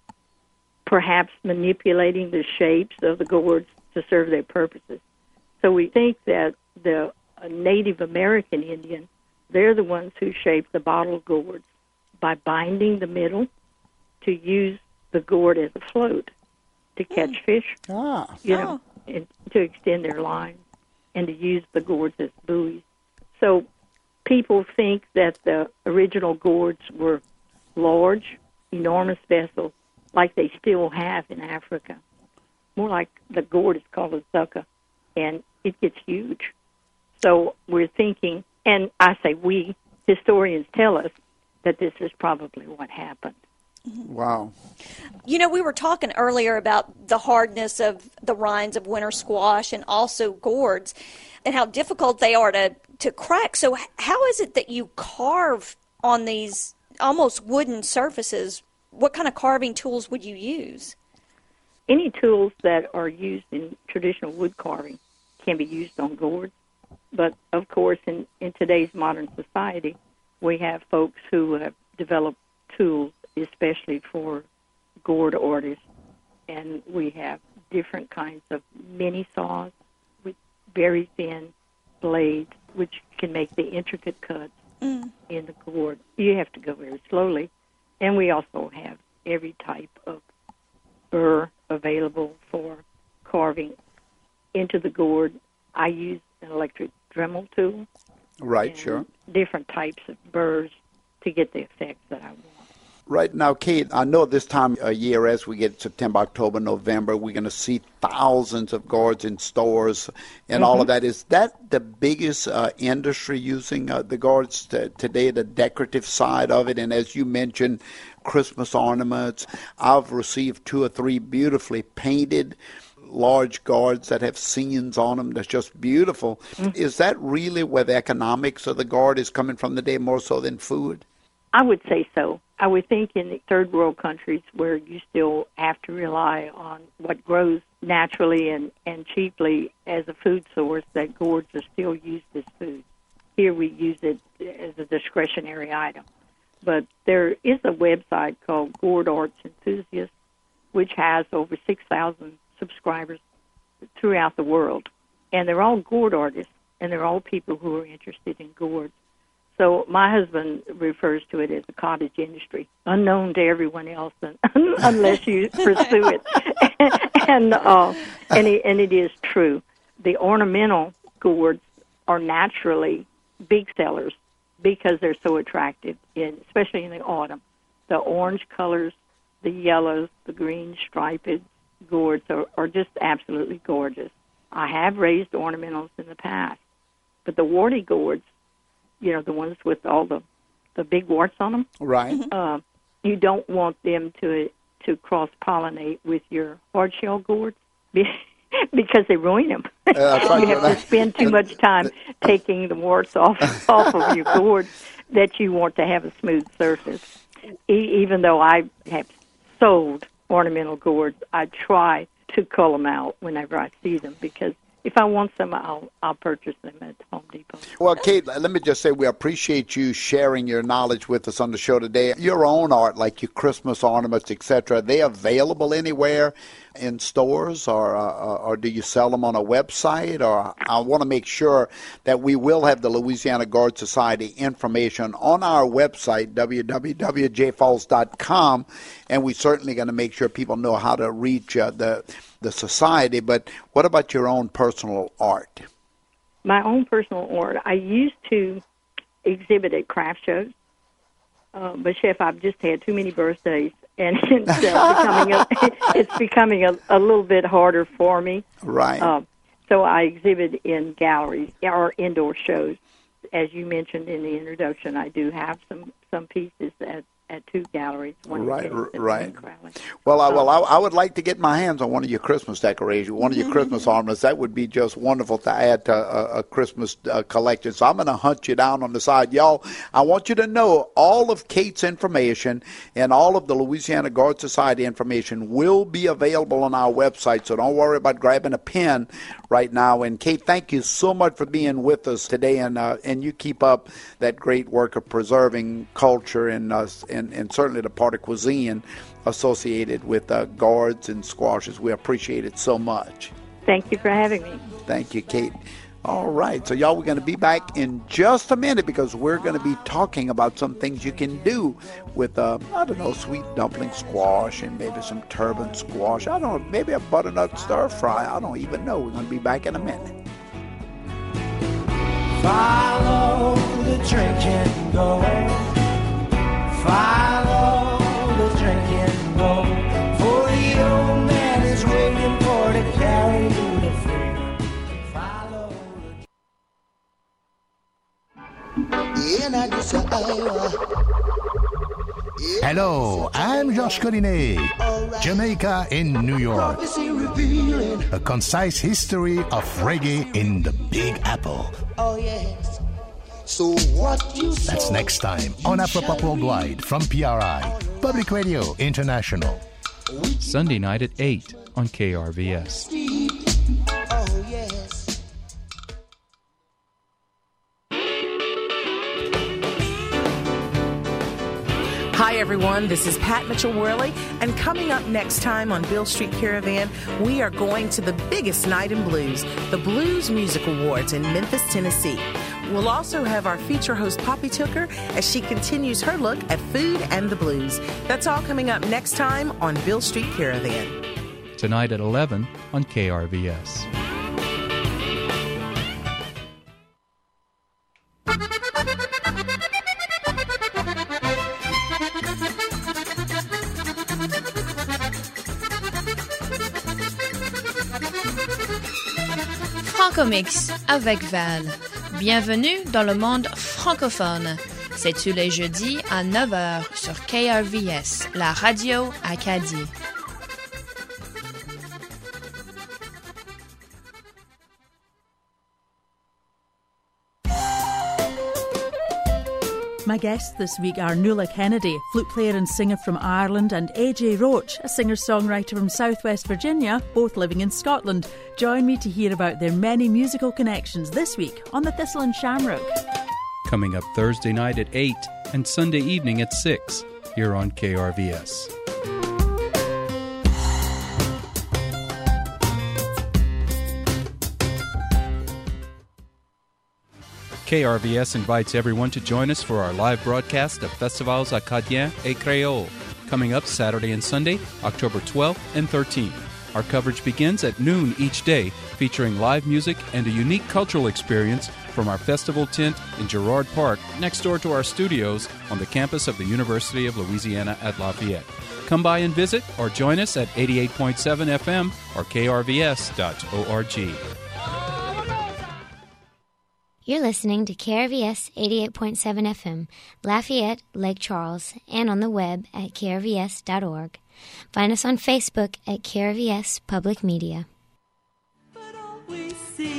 perhaps manipulating the shapes of the gourds to serve their purposes. So we think that the Native American Indian, they're the ones who shaped the bottle gourds by binding the middle to use the gourd as a float to catch fish, ah. you know, and to extend their line. and to use the gourds as buoys. So people think that the original gourds were large, enormous vessels like they still have in Africa. More like the gourd is called a zucca, and it gets huge. So we're thinking, and I say we, historians tell us that this is probably what happened. Wow. You know, we were talking earlier about the hardness of the rinds of winter squash and also gourds and how difficult they are to, to crack. So how is it that you carve on these almost wooden surfaces? What kind of carving tools would you use? Any tools that are used in traditional wood carving can be used on gourds. But, of course, in, in today's modern society, we have folks who have developed tools especially for gourd artists, and we have different kinds of mini saws with very thin blades, which can make the intricate cuts mm. in the gourd. You have to go very slowly, and we also have every type of burr available for carving into the gourd. I use an electric Dremel tool. Right, sure. Different types of burrs to get the effect that I want. Right now, Kate, I know this time of year, as we get September, October, November, we're going to see thousands of gourds in stores and mm-hmm. all of that. Is that the biggest uh, industry using uh, the gourds t- today, the decorative side of it? And as you mentioned, Christmas ornaments. I've received two or three beautifully painted large gourds that have scenes on them that's just beautiful. Mm-hmm. Is that really where the economics of the gourd is coming from today, more so than food? I would say so. I would think in the third world countries where you still have to rely on what grows naturally and, and cheaply as a food source, that gourds are still used as food. Here we use it as a discretionary item. But there is a website called Gourd Arts Enthusiasts, which has over six thousand subscribers throughout the world. And they're all gourd artists, and they're all people who are interested in gourds. So my husband refers to it as a cottage industry, unknown to everyone else unless you pursue it. and uh, and, it, and it is true. The ornamental gourds are naturally big sellers because they're so attractive, in, especially in the autumn. The orange colors, the yellows, the green striped gourds are, are just absolutely gorgeous. I have raised ornamentals in the past, but the warty gourds, you know, the ones with all the, the big warts on them. Right. Uh, you don't want them to to cross-pollinate with your hard-shell gourds because they ruin them. Uh, you have to spend too much time taking the warts off, off of your gourds that you want to have a smooth surface. E- even though I have sold ornamental gourds, I try to cull them out whenever I see them because if I want some, I'll I'll purchase them at Home Depot. Well, Kate, let me just say we appreciate you sharing your knowledge with us on the show today. Your own art, like your Christmas ornaments, et cetera, are they available anywhere in stores, or uh, or do you sell them on a website? Or I want to make sure that we will have the Louisiana Gourd Society information on our website, w w w dot j falls dot com, and we're certainly going to make sure people know how to reach uh, the the society. But what about your own personal art? My own personal art, I used to exhibit at craft shows, uh, but Chef, I've just had too many birthdays, and it's uh, becoming a, it's becoming a, a little bit harder for me. Right. Uh, so I exhibit in galleries or indoor shows. As you mentioned in the introduction, I do have some, some pieces at at two galleries. One right, right. Well, I, well, I, I would like to get my hands on one of your Christmas decorations, one of your Christmas ornaments. That would be just wonderful to add to a, a Christmas uh, collection. So I'm going to hunt you down on the side. Y'all, I want you to know all of Kate's information and all of the Louisiana Gourd Society information will be available on our website, so don't worry about grabbing a pen right now. And Kate, thank you so much for being with us today, and uh, and you keep up that great work of preserving culture and uh, and, and certainly the part of cuisine associated with uh, gourds and squashes. We appreciate it so much. Thank you for having me. Thank you, Kate. All right, so y'all, we're going to be back in just a minute because we're going to be talking about some things you can do with, uh, I don't know, sweet dumpling squash and maybe some turban squash. I don't know, maybe a butternut stir fry. I don't even know. We're going to be back in a minute. Follow the drinking go. Follow the drinking go. For the old man is waiting for to carry you to freedom. Follow the... Hello, I'm Georges Collinet, Jamaica in New York. A concise history of reggae in the Big Apple. Oh, yes. So what you That's next time on Afropop Worldwide from P R I, Public Radio International. Sunday night at eight on K R V S. Oh, yes. Hi, everyone. This is Pat Mitchell-Worley, and coming up next time on Beale Street Caravan, we are going to the biggest night in blues, the Blues Music Awards in Memphis, Tennessee. We'll also have our feature host, Poppy Tooker, as she continues her look at food and the blues. That's all coming up next time on Beale Street Caravan. Tonight at eleven on K R V S. Francomix avec Val. Bienvenue dans le monde francophone. C'est tous les jeudis à neuf heures sur K R V S, la radio Acadie. My guests this week are Nuala Kennedy, flute player and singer from Ireland, and A J Roach, a singer-songwriter from Southwest Virginia, both living in Scotland. Join me to hear about their many musical connections this week on the Thistle and Shamrock. Coming up Thursday night at eight and Sunday evening at six here on K R V S. K R V S invites everyone to join us for our live broadcast of Festivals Acadiens et Créoles, coming up Saturday and Sunday, October twelfth and thirteenth. Our coverage begins at noon each day, featuring live music and a unique cultural experience from our festival tent in Girard Park, next door to our studios on the campus of the University of Louisiana at Lafayette. Come by and visit or join us at eighty-eight point seven F M or K R V S dot org. You're listening to K R V S eighty-eight point seven F M, Lafayette, Lake Charles, and on the web at K R V S dot org. Find us on Facebook at K R V S Public Media. We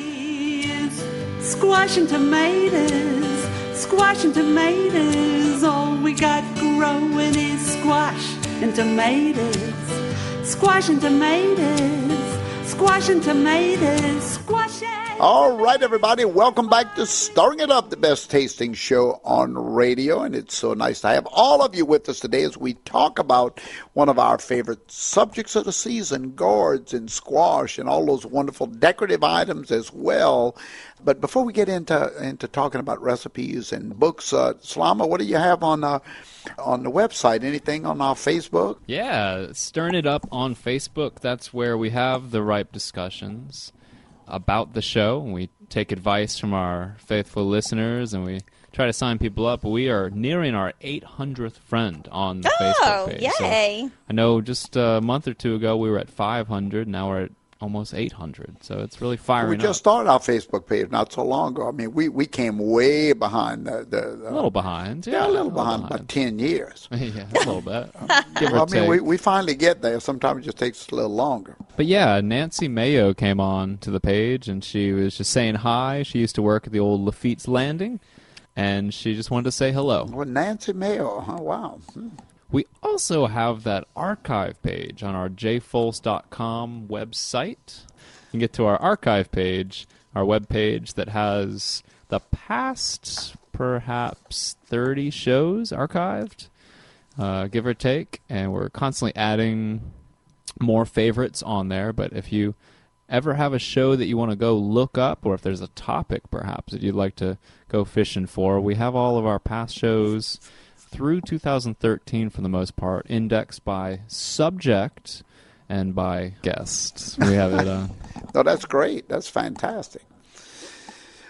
see is squash and tomatoes, squash and tomatoes. All we got growing is squash and tomatoes, squash and tomatoes, squash and tomatoes, squash and... All right, everybody, welcome back to Stirring It Up, the best tasting show on radio. And it's so nice to have all of you with us today as we talk about one of our favorite subjects of the season, gourds and squash and all those wonderful decorative items as well. But before we get into into talking about recipes and books, uh, Slama, what do you have on uh, on the website? Anything on our Facebook? Yeah, Stirring It Up on Facebook. That's where we have the ripe discussions about the show. We take advice from our faithful listeners, and we try to sign people up. We are nearing our eight hundredth friend on the oh, Facebook page. Yay! So I know just a month or two ago we were at five hundred. Now we're at almost eight hundred. So it's really firing We just up. started our Facebook page not so long ago. I mean, we, we came way behind. The, the, a little behind. Yeah, Yeah, a little behind, behind. about ten years. yeah, a little bit. Give or Well, I mean, take. we, we finally get there. Sometimes it just takes a little longer. But yeah, Nancy Mayo came on to the page, and she was just saying hi. She used to work at the old Lafitte's Landing, and she just wanted to say hello. Well, Nancy Mayo, huh? Wow. Hmm. We also have that archive page on our j fols dot com website. You can get to our archive page, our web page that has the past perhaps thirty shows archived, uh, give or take, and we're constantly adding more favorites on there. But if you ever have a show that you want to go look up, or if there's a topic perhaps that you'd like to go fishing for, we have all of our past shows through two thousand thirteen for the most part, indexed by subject and by guests. We have it. Uh, no, that's great. That's fantastic.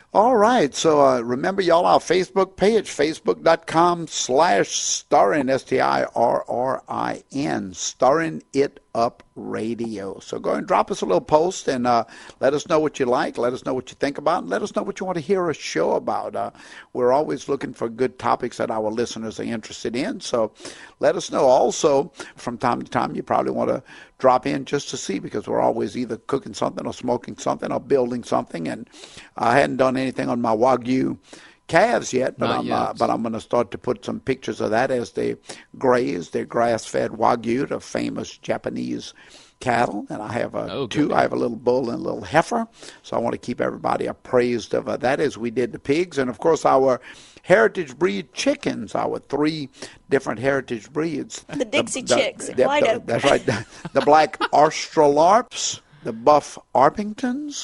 All right, so uh, remember, y'all, our Facebook page, facebook.com slash Starrin, S T I R R I N, Starrin It Up Radio. So go and drop us a little post and uh, let us know what you like, let us know what you think about, and let us know what you want to hear a show about. Uh, we're always looking for good topics that our listeners are interested in, so let us know. Also, from time to time, you probably want to drop in just to see, because we're always either cooking something or smoking something or building something, and I hadn't done anything on my Wagyu calves yet, but Not I'm yet. Uh, but I'm going to start to put some pictures of that as they graze. They're grass-fed Wagyu, the famous Japanese cattle, and I have a Oh, two. goody. I have a little bull and a little heifer, so I want to keep everybody appraised of uh, that as we did the pigs, and of course our heritage breed chickens, our three different heritage breeds. The Dixie chicks, wide the- open. That's right. The, the black Australarps, the buff Arpingtons,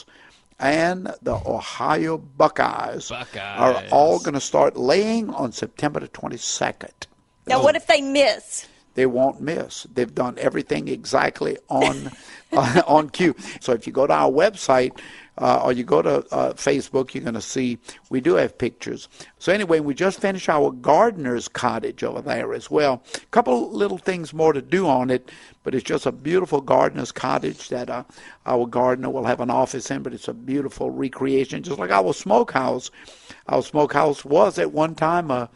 and the Ohio Buckeyes, Buckeyes. are all going to start laying on September the twenty-second. Now, what if they miss? They won't miss. They've done everything exactly on uh, on cue. So if you go to our website uh, or you go to uh, Facebook, you're going to see we do have pictures. So anyway, we just finished our gardener's cottage over there as well. A couple little things more to do on it, but it's just a beautiful gardener's cottage that uh, our gardener will have an office in, but it's a beautiful recreation, just like our smokehouse. Our smokehouse was at one time a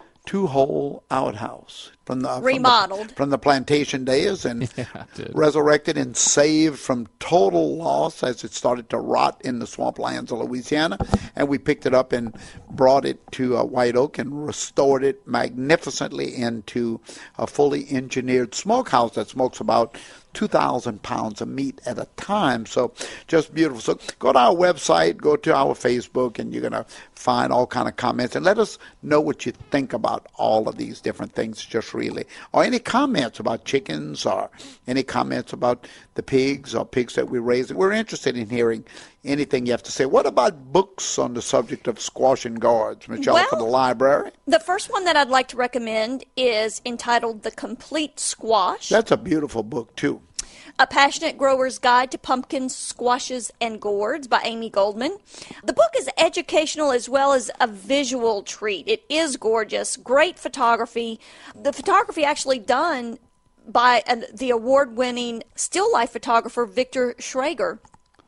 two-hole outhouse from the Remodeled. from the, from the plantation days, and Yeah, it did. resurrected and saved from total loss as it started to rot in the swamplands of Louisiana. And we picked it up and brought it to uh, White Oak and restored it magnificently into a fully engineered smokehouse that smokes about two thousand pounds of meat at a time. So just beautiful. So go to our website, go to our Facebook, and you're going to find all kind of comments. And let us know what you think about all of these different things, just really. Or any comments about chickens, or any comments about the pigs or pigs that we raise. We're interested in hearing anything you have to say. What about books on the subject of squashing gourds, Michelle, Well, for the library? The first one that I'd like to recommend is entitled The Complete Squash. That's a beautiful book, too. A Passionate Grower's Guide to Pumpkins, Squashes, and Gourds by Amy Goldman. The book is educational as well as a visual treat. It is gorgeous, great photography. The photography actually done by uh, the award-winning still life photographer Victor Schrager.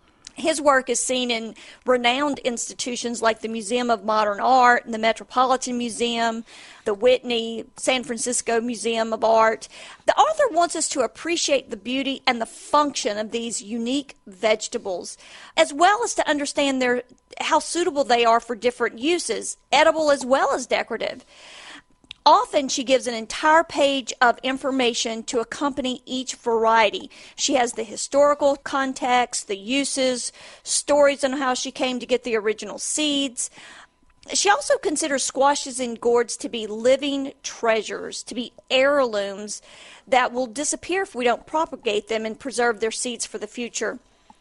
His work is seen in renowned institutions like the Museum of Modern Art, and the Metropolitan Museum, the Whitney, San Francisco Museum of Art. The author wants us to appreciate the beauty and the function of these unique vegetables, as well as to understand their how suitable they are for different uses, edible as well as decorative. Often she gives an entire page of information to accompany each variety. She has the historical context, the uses, stories on how she came to get the original seeds. She also considers squashes and gourds to be living treasures, to be heirlooms that will disappear if we don't propagate them and preserve their seeds for the future.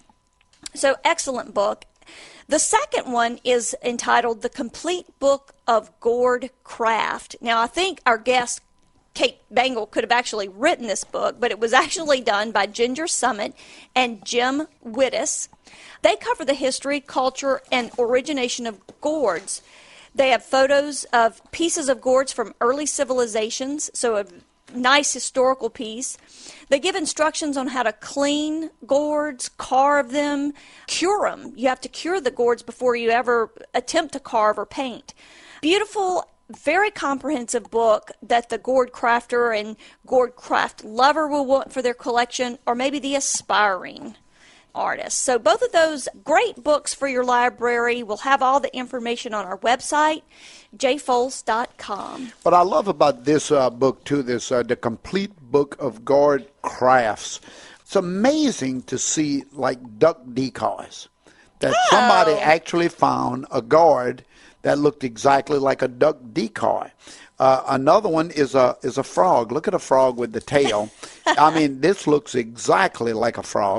So, excellent book. The second one is entitled The Complete Book of Gourd Craft. Now, I think our guest, Kate Bangle, could have actually written this book, but it was actually done by Ginger Summit and Jim Wittes. They cover the history, culture, and origination of gourds. They have photos of pieces of gourds from early civilizations, so a nice historical piece. They give instructions on how to clean gourds, carve them, cure them. You have to cure the gourds before you ever attempt to carve or paint. Beautiful, very comprehensive book that the gourd crafter and gourd craft lover will want for their collection, or maybe the aspiring artist. So both of those great books for your library. We'll have all the information on our website, j foles dot com. What I love about this uh, book, too, this uh, the Complete Book of Gourd Crafts, it's amazing to see, like, duck decoys, that Oh. somebody actually found a gourd that looked exactly like a duck decoy. Uh, another one is a is a frog. Look at a frog with the tail. I mean, this looks exactly like a frog.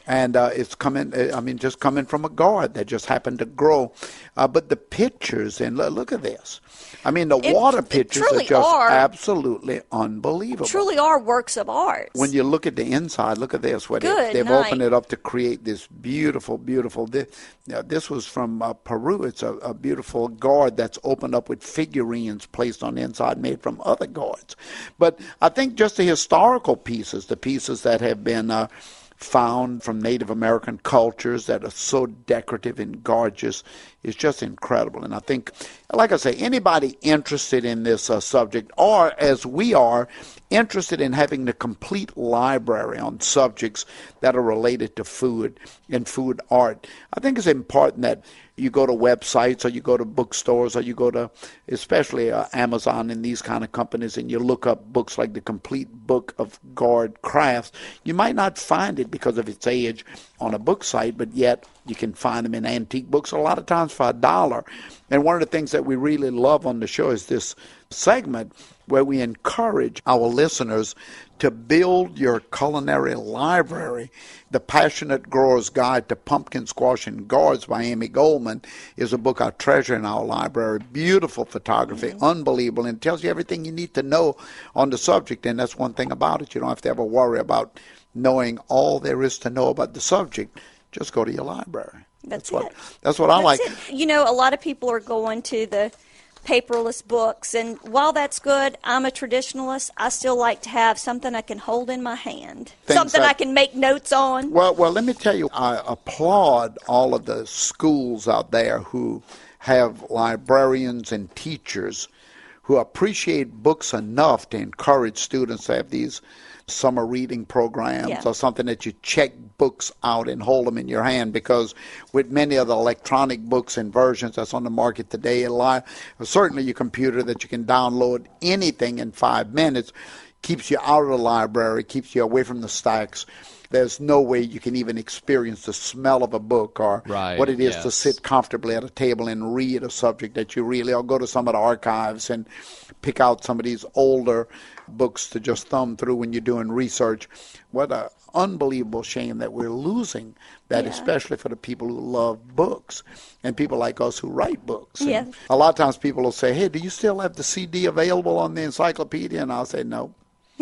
And uh, it's coming, I mean, just coming from a gourd that just happened to grow. Uh, but the pictures, and look, look at this. I mean, the It- water it pictures are truly just are. absolutely unbelievable. Truly are works of art. When you look at the inside, look at this. Where Good they, they've night. opened it up to create this beautiful, beautiful. This, now, this was from uh, Peru. It's a, a beautiful gourd that's opened up with figurines placed on the inside, made from other gourds. But I think just the historical pieces, the pieces that have been uh, found from Native American cultures that are so decorative and gorgeous, is just incredible. And I think, like I say, anybody interested in this uh, subject, or as we are, interested in having the complete library on subjects that are related to food and food art, I think it's important that you go to websites or you go to bookstores or you go to especially uh, Amazon and these kind of companies, and you look up books like the Complete Book of Gourd Crafts. You might not find it because of its age on a book site, but yet you can find them in antique books a lot of times for a dollar. And one of the things that we really love on the show is this segment where we encourage our listeners to build your culinary library. The Passionate Grower's Guide to Pumpkin Squash and Gourds by Amy Goldman is a book I treasure in our library. Beautiful photography, mm-hmm. unbelievable, and it tells you everything you need to know on the subject. And that's one thing about it. You don't have to ever worry about knowing all there is to know about the subject. Just go to your library. That's, that's what it. that's what I That's like. it. You know, a lot of people are going to the paperless books, and while that's good, I'm a traditionalist. I still like to have something I can hold in my hand, Things something that- I can make notes on. Well, well, let me tell you, I applaud all of the schools out there who have librarians and teachers who appreciate books enough to encourage students to have these summer reading programs Yeah. or something that you check books out and hold them in your hand, because with many of the electronic books and versions that's on the market today, a lot, certainly your computer that you can download anything in five minutes keeps you out of the library, keeps you away from the stacks. There's no way you can even experience the smell of a book or Right, what it is to yes. sit comfortably at a table and read a subject that you really, or go to some of the archives and pick out some of these older books to just thumb through when you're doing research. What an unbelievable shame that we're losing that, Yeah. especially for the people who love books and people like us who write books. And Yeah. a lot of times people will say, hey, do you still have the C D available on the encyclopedia? And I'll say, no.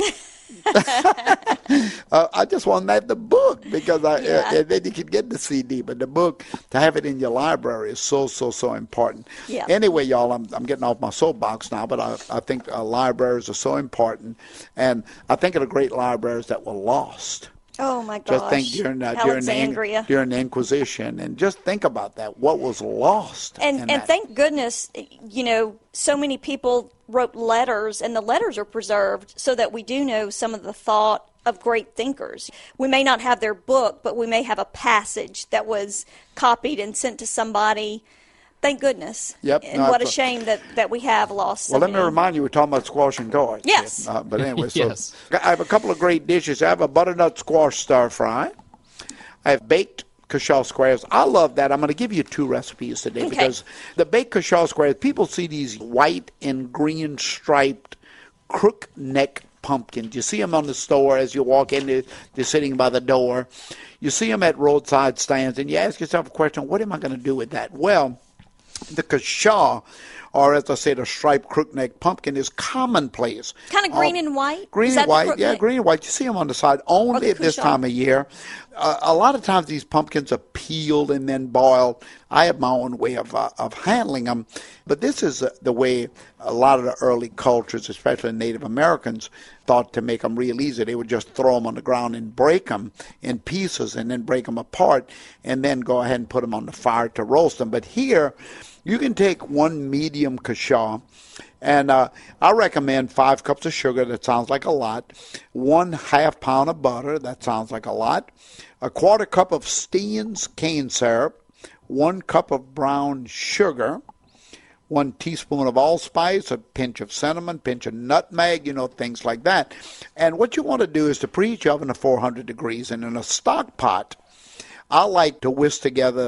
uh, I just want to have the book, because I, Yeah. uh, then you can get the C D, but the book, to have it in your library, is so, so, so important. Yeah. Anyway, y'all, I'm, I'm getting off my soapbox now, but I, I think uh, libraries are so important, and I think of the great libraries that were lost. Oh my gosh! Just think during, uh, during, the, Alexandria. during the Inquisition, and just think about that, what was lost. And in and that. thank goodness, you know, so many people wrote letters, and the letters are preserved so that we do know some of the thought of great thinkers. We may not have their book, but we may have a passage that was copied and sent to somebody. Thank goodness. Yep. And No, what a I've- shame that, that we have lost so Well, let me many. remind you, we're talking about squash and gourds. Yes. Uh, but anyway, so Yes. I have a couple of great dishes. I have a butternut squash stir fry. I have baked Cashel squares. I love that. I'm going to give you two recipes today, Okay. because the baked Cashel squares, people see these white and green striped crook neck pumpkins. You see them on the store as you walk in. They're, they're sitting by the door. You see them at roadside stands, and you ask yourself a question, what am I going to do with that? Well, the Cashel, or as I said, a striped crookneck pumpkin, is commonplace. Kind of green Um, and white? Green Is and that the white, crook yeah, neck? green and white. You see them on the side only Or at this Cashel. time of year. Uh, a lot of times these pumpkins are peeled and then boiled. I have my own way of uh, of handling them, but this is uh, the way a lot of the early cultures, especially Native Americans, thought to make them real easy. They would just throw them on the ground and break them in pieces, and then break them apart, and then go ahead and put them on the fire to roast them. But here, you can take one medium Cashel, and uh, I recommend five cups of sugar. That sounds like a lot. One half pound of butter. That sounds like a lot. A quarter cup of Steen's cane syrup. One cup of brown sugar. One teaspoon of allspice, a pinch of cinnamon, pinch of nutmeg, you know, things like that. And what you want to do is to preheat your oven to four hundred degrees, and in a stock pot, I like to whisk together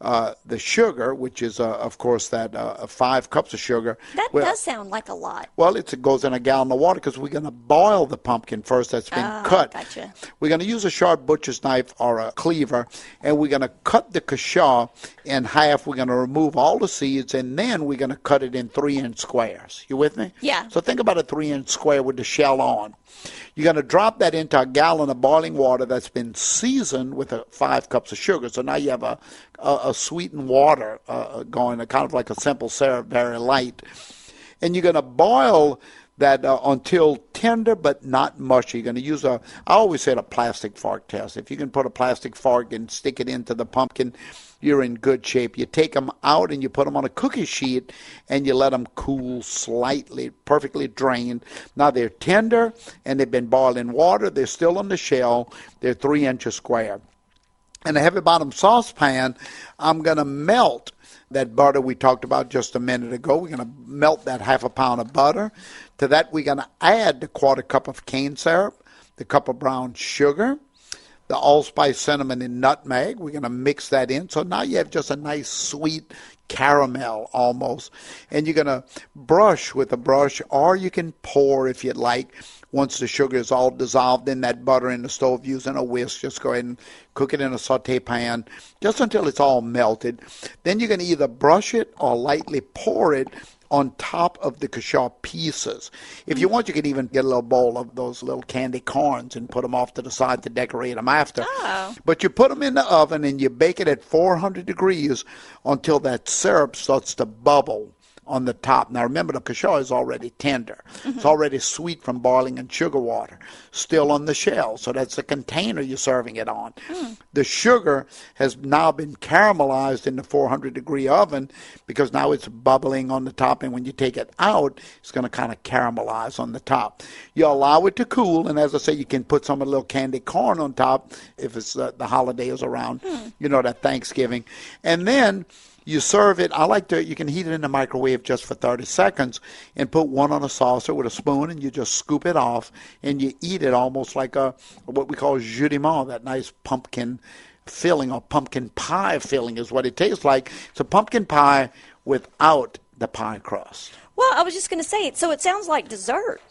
uh, the sugar, which is, uh, of course, that uh, five cups of sugar. That well, does sound like a lot. Well, it's, it goes in a gallon of water because we're going to boil the pumpkin first that's been Oh, cut. gotcha. We're going to use a sharp butcher's knife or a cleaver, and we're going to cut the kashaw in half. We're going to remove all the seeds, and then we're going to cut it in three-inch squares. You with me? Yeah. So think about a three-inch square with the shell on. You're going to drop that into a gallon of boiling water that's been seasoned with a five cups of sugar. So now you have a, a, a sweetened water uh, going, a kind of like a simple syrup, very light. And you're going to boil that uh, until tender but not mushy. You're going to use a, I always said a plastic fork test. If you can put a plastic fork and stick it into the pumpkin, you're in good shape. You take them out and you put them on a cookie sheet and you let them cool slightly, perfectly drained. Now they're tender and they've been boiled in water. They're still on the shell. They're three inches square. In a heavy bottom saucepan, I'm going to melt that butter we talked about just a minute ago. We're going to melt that half a pound of butter. To that, we're going to add the quarter cup of cane syrup, the cup of brown sugar, the allspice, cinnamon, and nutmeg. We're going to mix that in. So now you have just a nice sweet caramel almost. And you're going to brush with a brush, or you can pour if you'd like. Once the sugar is all dissolved in that butter in the stove using a whisk, just go ahead and cook it in a saute pan just until it's all melted. Then you're going to either brush it or lightly pour it on top of the kashaw pieces. If you want, you can even get a little bowl of those little candy corns and put them off to the side to decorate them after. Oh. But you put them in the oven and you bake it at four hundred degrees until that syrup starts to bubble on the top. Now remember, the kashaw is already tender. Mm-hmm. It's already sweet from boiling in sugar water, still on the shell. So that's the container you're serving it on. Mm. The sugar has now been caramelized in the four hundred degree oven because now it's bubbling on the top, and when you take it out, it's going to kind of caramelize on the top. You allow it to cool, and as I say, you can put some of the little candy corn on top if it's uh, the holidays around, mm. you know, that Thanksgiving. And then you serve it. I like to, you can heat it in the microwave just for thirty seconds and put one on a saucer with a spoon, and you just scoop it off and you eat it almost like a, what we call jus de menthe, that nice pumpkin filling, or pumpkin pie filling is what it tastes like. It's a pumpkin pie without the pie crust. Well, I was just going to say, so it sounds like dessert.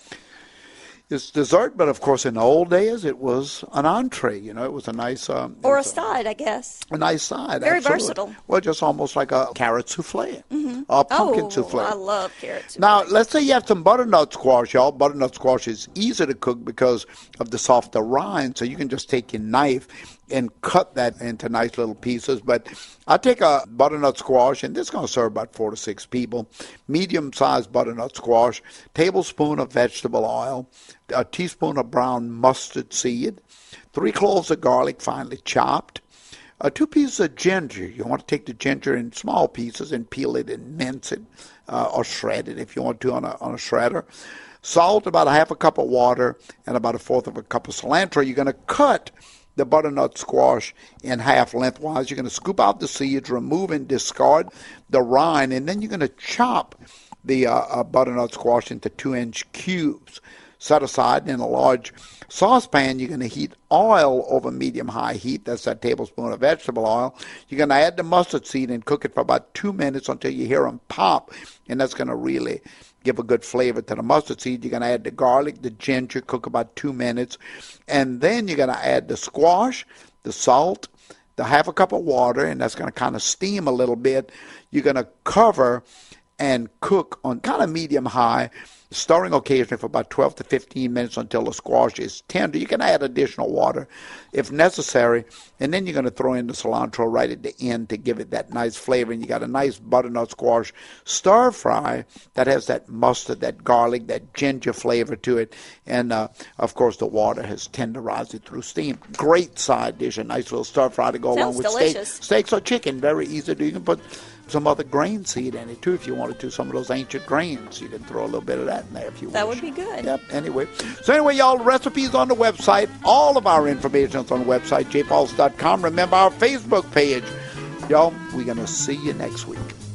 It's dessert, but of course in the old days it was an entree. You know, it was a nice um, or a side, I guess. A nice side. Very absolutely. versatile. Well, just almost like a carrot souffle, mm-hmm. or a pumpkin oh, souffle. I love carrot souffle. Now, let's say you have some butternut squash, y'all. Butternut squash is easy to cook because of the softer rind, so you can just take your knife and cut that into nice little pieces. But I take a butternut squash, and this is going to serve about four to six people. Medium-sized butternut squash, tablespoon of vegetable oil, a teaspoon of brown mustard seed, three cloves of garlic finely chopped, uh, two pieces of ginger. You want to take the ginger in small pieces and peel it and mince it, uh, or shred it if you want to on a, on a shredder. Salt, about a half a cup of water, and about a fourth of a cup of cilantro. You're going to cut the butternut squash in half lengthwise. You're going to scoop out the seeds, remove and discard the rind, and then you're going to chop the uh, uh, butternut squash into two-inch cubes. Set aside in a large saucepan. You're going to heat oil over medium-high heat. That's that tablespoon of vegetable oil. You're going to add the mustard seed and cook it for about two minutes until you hear them pop, and that's going to really give a good flavor to the mustard seed. You're going to add the garlic, the ginger, cook about two minutes, and then you're going to add the squash, the salt, the half a cup of water, and that's going to kind of steam a little bit. You're going to cover and cook on kind of medium-high, stirring occasionally for about twelve to fifteen minutes until the squash is tender. You can add additional water if necessary, and then you're going to throw in the cilantro right at the end to give it that nice flavor. And you got a nice butternut squash stir fry that has that mustard, that garlic, that ginger flavor to it, and uh, of course the water has tenderized it through steam. Great side dish, a nice little stir fry to go Sounds along with delicious. steak. Steaks or chicken, very easy to do. You can put some other grain seed in it too if you wanted to. Some of those ancient grains, you can throw a little bit of that in there if you That wish. would be good. Yep. Anyway, so anyway, y'all, recipes on the website. All of our information is on the website, j pauls dot com. Remember our Facebook page. Y'all, we're going to see you next week.